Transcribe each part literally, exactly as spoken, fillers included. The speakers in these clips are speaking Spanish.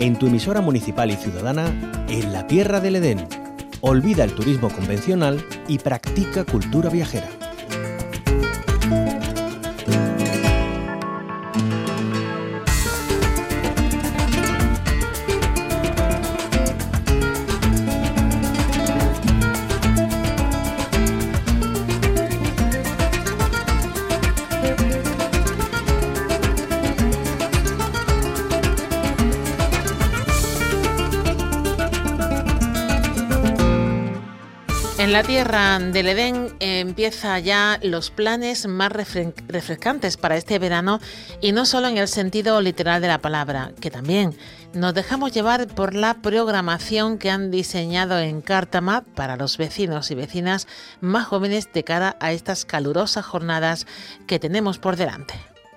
en tu emisora municipal y ciudadana, en la Tierra del Edén. Olvida el turismo convencional y practica cultura viajera. En la Tierra del Edén eh, empieza ya los planes más refre- refrescantes para este verano, y no solo en el sentido literal de la palabra, que también nos dejamos llevar por la programación que han diseñado en Cártama para los vecinos y vecinas más jóvenes de cara a estas calurosas jornadas que tenemos por delante.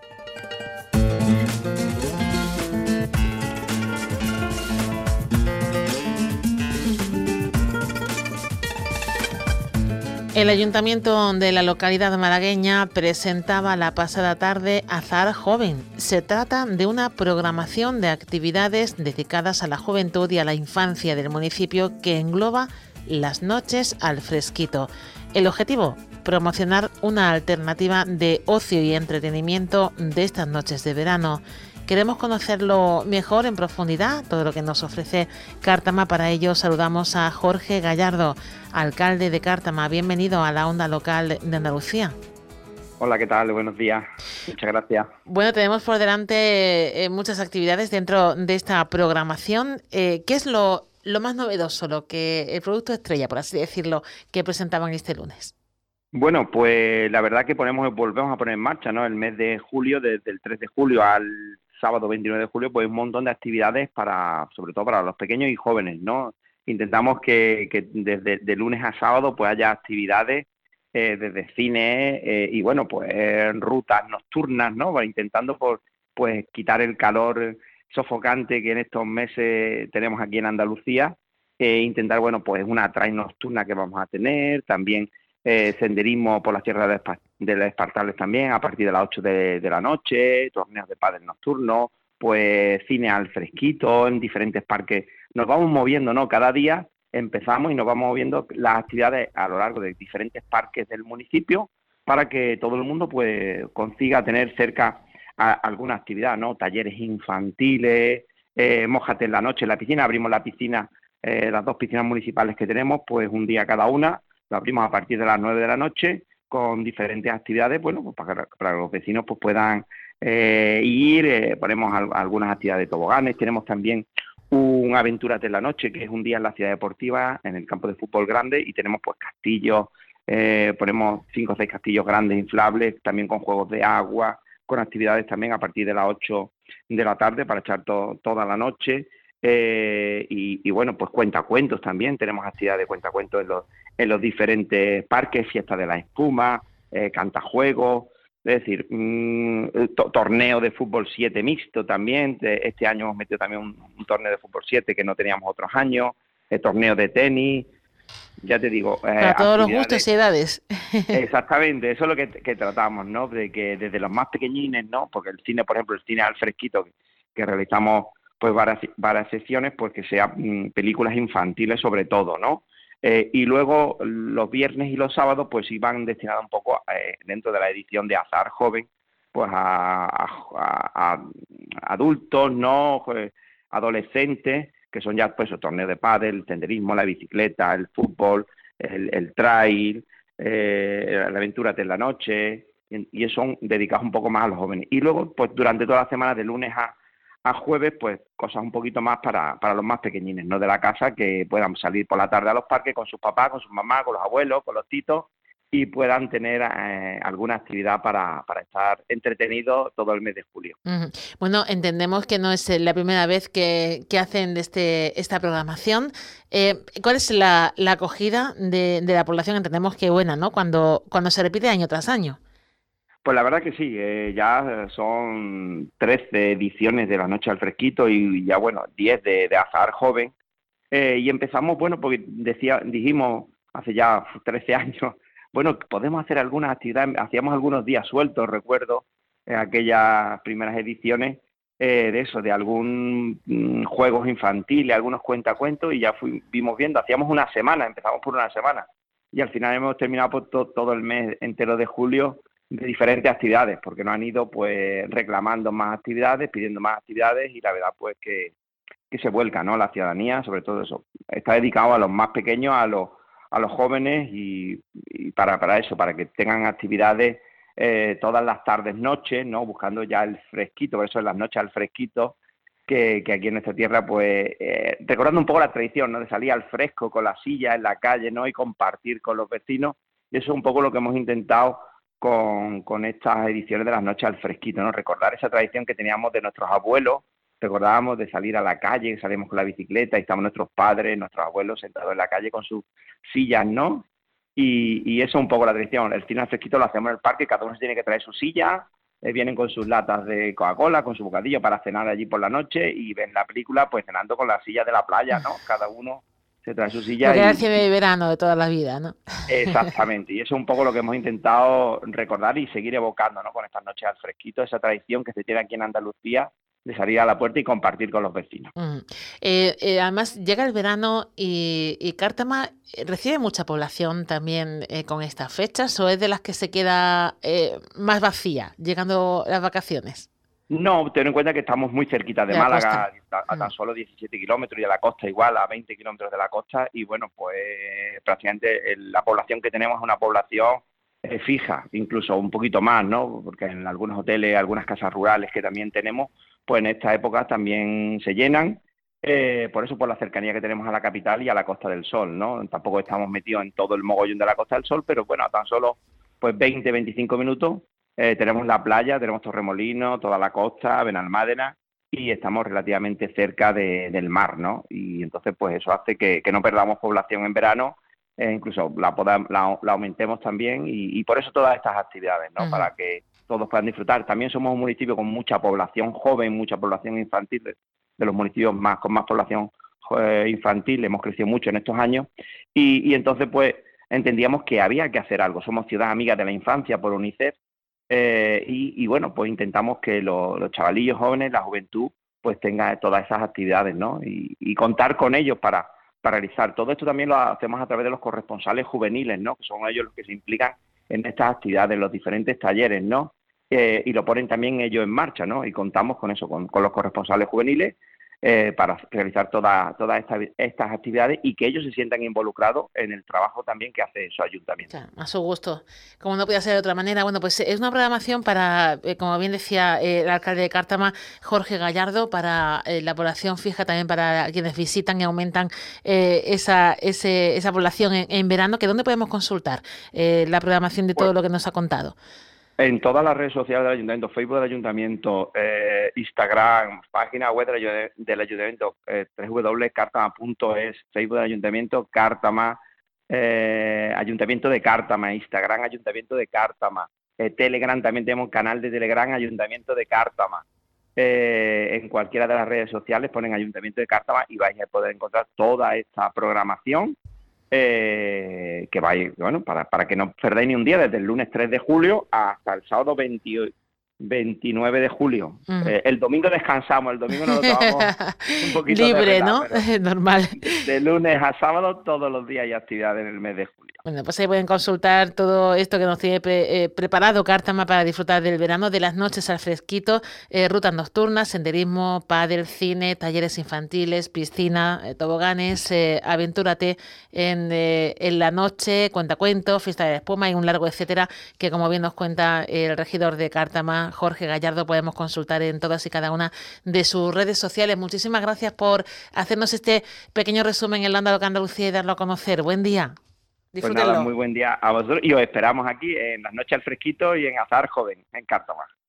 El Ayuntamiento de la localidad malagueña presentaba la pasada tarde Azahar Joven. Se trata de una programación de actividades dedicadas a la juventud y a la infancia del municipio que engloba las noches al fresquito. El objetivo, promocionar una alternativa de ocio y entretenimiento de estas noches de verano. Queremos conocerlo mejor en profundidad, todo lo que nos ofrece Cártama. Para ello saludamos a Jorge Gallardo, alcalde de Cártama. Bienvenido a la Onda Local de Andalucía. Hola, ¿qué tal? Buenos días. Muchas gracias. Bueno, tenemos por delante eh, muchas actividades dentro de esta programación. Eh, ¿Qué es lo, lo más novedoso, lo que el producto estrella, por así decirlo, que presentaban este lunes? Bueno, pues la verdad que ponemos, volvemos a poner en marcha, ¿no? El mes de julio, desde el tres de julio al sábado veintinueve de julio, pues un montón de actividades para, sobre todo para los pequeños y jóvenes, ¿no? Intentamos que, que desde de lunes a sábado pues haya actividades eh, desde cine eh, y bueno, pues rutas nocturnas, ¿no? Intentando por, pues quitar el calor sofocante que en estos meses tenemos aquí en Andalucía, e intentar, bueno, pues una trail nocturna que vamos a tener, también Eh, senderismo por las tierras de, Espa- de los Espartales también a partir de las ocho de, de la noche, torneos de pádel nocturnos, pues cine al fresquito en diferentes parques. Nos vamos moviendo, ¿no? Cada día empezamos y nos vamos moviendo las actividades a lo largo de diferentes parques del municipio para que todo el mundo pues consiga tener cerca a, alguna actividad, ¿no? Talleres infantiles, eh, mójate en la noche en la piscina, abrimos la piscina, eh, las dos piscinas municipales que tenemos, pues un día cada una. Lo abrimos a partir de las nueve de la noche con diferentes actividades, bueno, pues para, para que los vecinos pues puedan eh, ir, eh, ponemos al, algunas actividades de toboganes, tenemos también un Aventúrate en la noche, que es un día en la ciudad deportiva, en el campo de fútbol grande, y tenemos pues castillos, eh, ponemos cinco o seis castillos grandes inflables, también con juegos de agua, con actividades también a partir de las ocho de la tarde para echar to, toda la noche. Eh, y, y bueno, pues cuentacuentos también, tenemos actividades de cuentacuentos en los, en los diferentes parques, fiesta de la espuma, eh, cantajuegos, es decir, mmm, to, torneo de fútbol siete mixto también, este año hemos metido también un, un torneo de fútbol siete que no teníamos otros años, eh, torneo de tenis, ya te digo. Eh, Para todos los gustos y edades. Exactamente, eso es lo que, que tratamos, ¿no? De que desde los más pequeñines, ¿no? Porque el cine, por ejemplo, el cine al fresquito que, que realizamos pues varias, varias sesiones, pues que sean mmm, películas infantiles sobre todo, ¿no? Eh, y luego los viernes y los sábados pues iban destinados un poco eh, dentro de la edición de Azahar Joven, pues a, a, a, a adultos, ¿no? Pues, adolescentes, que son ya pues torneos de pádel, el senderismo, la bicicleta, el fútbol, el, el trail, eh, la Aventúrate en la noche, y, y son dedicados un poco más a los jóvenes. Y luego pues durante toda la semana, de lunes a a jueves, pues cosas un poquito más para, para los más pequeñines, no de la casa, que puedan salir por la tarde a los parques con sus papás, con sus mamás, con los abuelos, con los titos, y puedan tener eh, alguna actividad para, para estar entretenidos todo el mes de julio. Uh-huh. Bueno, entendemos que no es la primera vez que, que hacen de este, esta programación. Eh, ¿Cuál es la, la acogida de, de la población? Entendemos que buena, ¿no? Cuando, cuando se repite año tras año. Pues la verdad que sí, eh, ya son trece ediciones de la Noche al Fresquito y ya, bueno, diez de, de Azahar Joven. Eh, y empezamos, bueno, porque decía, dijimos hace ya trece años, bueno, podemos hacer algunas actividades, hacíamos algunos días sueltos, recuerdo, en aquellas primeras ediciones, eh, de eso, de algún mm, juegos infantiles, algunos cuentacuentos, y ya fuimos viendo, hacíamos una semana, empezamos por una semana, y al final hemos terminado por to- todo el mes entero de julio de diferentes actividades, porque nos han ido pues reclamando más actividades, pidiendo más actividades, y la verdad pues que, que se vuelca, ¿no? La ciudadanía, sobre todo eso, está dedicado a los más pequeños, a los a los jóvenes, y, y para, para eso, para que tengan actividades eh, todas las tardes, noches, ¿no? Buscando ya el fresquito, por eso en las noches al fresquito, que, que aquí en nuestra tierra, pues, eh, recordando un poco la tradición, ¿no? De salir al fresco con la silla en la calle, ¿no? Y compartir con los vecinos, y eso es un poco lo que hemos intentado con, con estas ediciones de las noches al fresquito, ¿no? Recordar esa tradición que teníamos de nuestros abuelos. Recordábamos de salir a la calle, salíamos con la bicicleta y estaban nuestros padres, nuestros abuelos sentados en la calle con sus sillas, ¿no? Y, y eso es un poco la tradición. El cine al fresquito lo hacemos en el parque, cada uno se tiene que traer su silla, eh, vienen con sus latas de Coca-Cola, con su bocadillo para cenar allí por la noche, y ven la película pues cenando con las sillas de la playa, ¿no? Cada uno se trae su silla. Lo que era el y, cine de verano de toda la vida, ¿no? Exactamente, y eso es un poco lo que hemos intentado recordar y seguir evocando, ¿no? Con estas noches al fresquito, esa tradición que se tiene aquí en Andalucía de salir a la puerta y compartir con los vecinos. Mm. Eh, eh, además, llega el verano y, y Cártama eh, recibe mucha población también eh, con estas fechas, ¿o es de las que se queda eh, más vacía llegando las vacaciones? No, ten en cuenta que estamos muy cerquita de, De la Málaga, costa. a, a tan Mm. solo diecisiete kilómetros, y a la costa igual, a veinte kilómetros de la costa, y bueno, pues prácticamente el- la población que tenemos es una población eh, fija, incluso un poquito más, ¿no? Porque en algunos hoteles, algunas casas rurales que también tenemos, pues en esta época también se llenan, eh, por eso por la cercanía que tenemos a la capital y a la Costa del Sol, ¿no? Tampoco estamos metidos en todo el mogollón de la Costa del Sol, pero bueno, a tan solo pues veinte, veinticinco minutos eh, tenemos la playa, tenemos Torremolinos, toda la costa, Benalmádena, y estamos relativamente cerca de, del mar, ¿no? Y entonces pues eso hace que, que no perdamos población en verano, eh, incluso la, poda, la, la aumentemos también, y, y por eso todas estas actividades, ¿no? Ujú. Para que todos puedan disfrutar. También somos un municipio con mucha población joven, mucha población infantil, de, de los municipios más con más población eh, infantil, hemos crecido mucho en estos años, y, y entonces pues entendíamos que había que hacer algo. Somos Ciudad Amiga de la Infancia por UNICEF, eh, y, y bueno, pues intentamos que lo, los chavalillos jóvenes, la juventud, pues tenga todas esas actividades, ¿no? Y, y contar con ellos para, para realizar. Todo esto también lo hacemos a través de los corresponsales juveniles, ¿no? Que son ellos los que se implican en estas actividades, en los diferentes talleres, ¿no? Eh, y lo ponen también ellos en marcha, ¿no? Y contamos con eso, con, con los corresponsales juveniles, eh, para realizar todas toda esta, estas actividades, y que ellos se sientan involucrados en el trabajo también que hace su ayuntamiento. Claro, a su gusto. Como no podía ser de otra manera, bueno, pues es una programación para, eh, como bien decía eh, el alcalde de Cártama, Jorge Gallardo, para eh, la población fija, también para quienes visitan y aumentan eh, esa, ese, esa población en, en verano. ¿Que dónde podemos consultar eh, la programación de todo Pues lo que nos ha contado? en todas las redes sociales del ayuntamiento, Facebook del ayuntamiento, eh, Instagram, página web del, ayud- del ayuntamiento, eh, doble u doble u doble u punto cártama punto es, Facebook del ayuntamiento, Cártama, eh, Ayuntamiento de Cártama, Instagram, Ayuntamiento de Cártama, eh, Telegram, también tenemos un canal de Telegram, Ayuntamiento de Cártama. Eh, en cualquiera de las redes sociales ponen Ayuntamiento de Cártama y vais a poder encontrar toda esta programación, eh, que vais, bueno, para, para que no perdáis ni un día, desde el lunes tres de julio hasta el sábado veinte, veintinueve de julio. Ujú. Eh, el domingo descansamos, el domingo nos lo tomamos un poquito de Libre, relax, ¿no? pero Normal. de lunes a sábado todos los días hay actividades en el mes de julio. Bueno, pues ahí pueden consultar todo esto que nos tiene pre- eh, preparado Cártama para disfrutar del verano, de las noches al fresquito, eh, rutas nocturnas, senderismo, pádel, cine, talleres infantiles, piscina, eh, toboganes, eh, aventúrate en, eh, en la noche, cuentacuentos, fiesta de la espuma y un largo etcétera, que como bien nos cuenta el regidor de Cártama, Jorge Gallardo, podemos consultar en todas y cada una de sus redes sociales. Muchísimas gracias por hacernos este pequeño resumen en la Onda Local Andalucía y darlo a conocer. Buen día. Pues nada, muy buen día a vosotros, y os esperamos aquí en las noches al fresquito y en Azahar Joven, en Cártama.